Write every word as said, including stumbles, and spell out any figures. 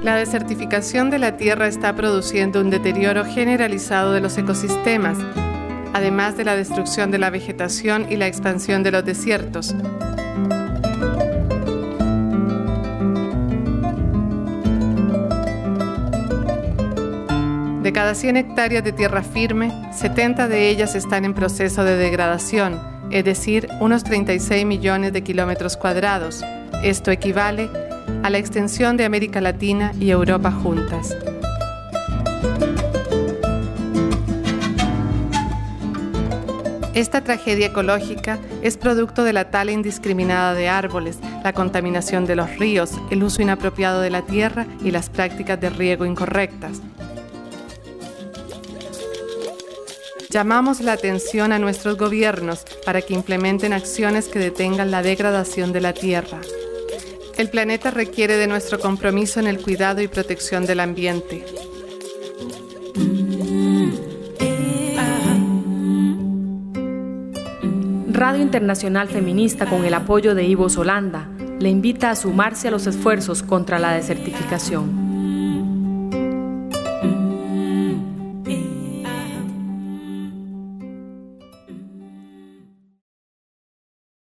La desertificación de la Tierra está produciendo un deterioro generalizado de los ecosistemas, además de la destrucción de la vegetación y la expansión de los desiertos. De cada cien hectáreas de tierra firme, setenta de ellas están en proceso de degradación, es decir, unos treinta y seis millones de kilómetros cuadrados. Esto equivale a la extensión de América Latina y Europa juntas. Esta tragedia ecológica es producto de la tala indiscriminada de árboles, la contaminación de los ríos, el uso inapropiado de la tierra y las prácticas de riego incorrectas. Llamamos la atención a nuestros gobiernos para que implementen acciones que detengan la degradación de la tierra. El planeta requiere de nuestro compromiso en el cuidado y protección del ambiente. Radio Internacional Feminista, con el apoyo de Ivo Solanda, le invita a sumarse a los esfuerzos contra la desertificación.